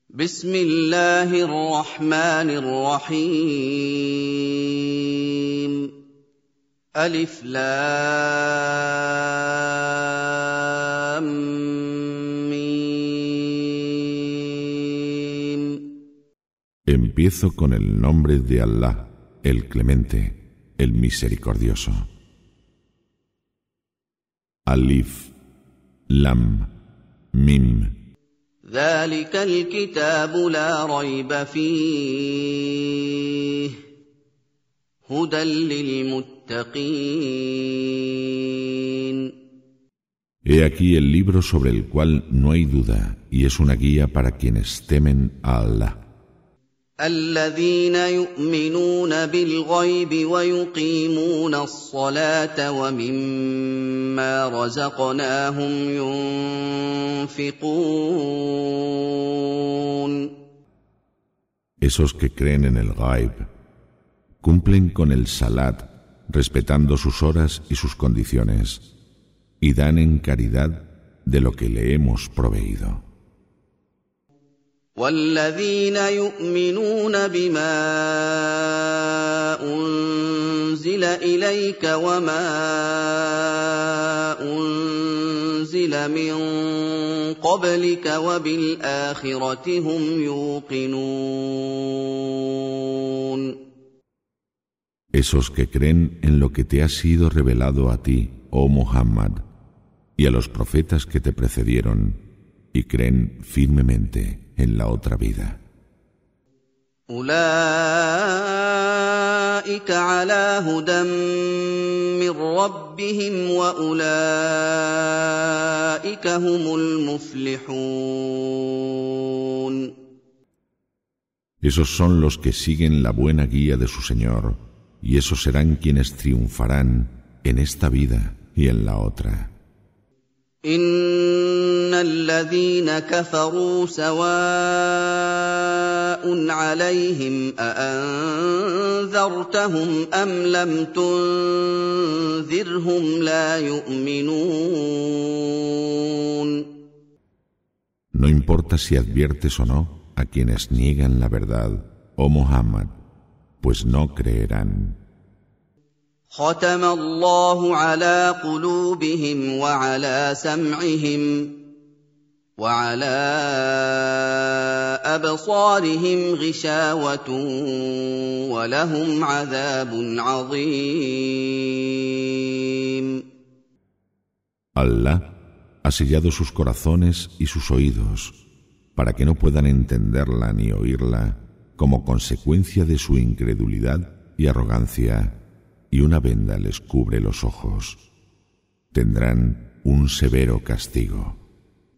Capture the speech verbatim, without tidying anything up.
بسم الله الرحمن الرحيم ألف لام ميم. Empiezo con el nombre de Allah, el Clemente, el Misericordioso. Alif, Lam, Mim. ذلك الكتاب لا ريب فيه هدى للمتقين. He aquí el libro sobre el cual no hay duda y es una guía para quienes temen a Allah. الذين يؤمنون بالغيب ويقيمون الصلاة ومما رزقناهم ينفقون. Esos que creen en el Ghaib, cumplen con el Salat, respetando sus horas y sus condiciones, y dan en caridad de lo que le hemos proveído. والذين يؤمنون بما أنزل إليك وما أنزل من قبلك وبالآخرة هم يوقنون. Esos que creen en lo que te ha sido revelado a ti, oh Muhammad, y a los profetas que te precedieron, y creen firmemente en la otra vida. أولئك على هدى من ربهم وأولئك هم المفلحون. Esos son los que siguen la buena guía de su Señor, y esos serán quienes triunfarán en esta vida y en la otra. إن الذين كفروا سواء عليهم أأنذرتهم أم لم تنذرهم لا يؤمنون. No importa si adviertes o no a quienes niegan la verdad, oh Muhammad, pues no creerán. ختم الله على قلوبهم وعلى سمعهم وعلى أبصارهم غشاوة ولهم عذاب عظيم. Allah ha sellado sus corazones y sus oídos para que no puedan entenderla ni oírla como consecuencia de su incredulidad y arrogancia, y una venda les cubre los ojos. Tendrán un severo castigo.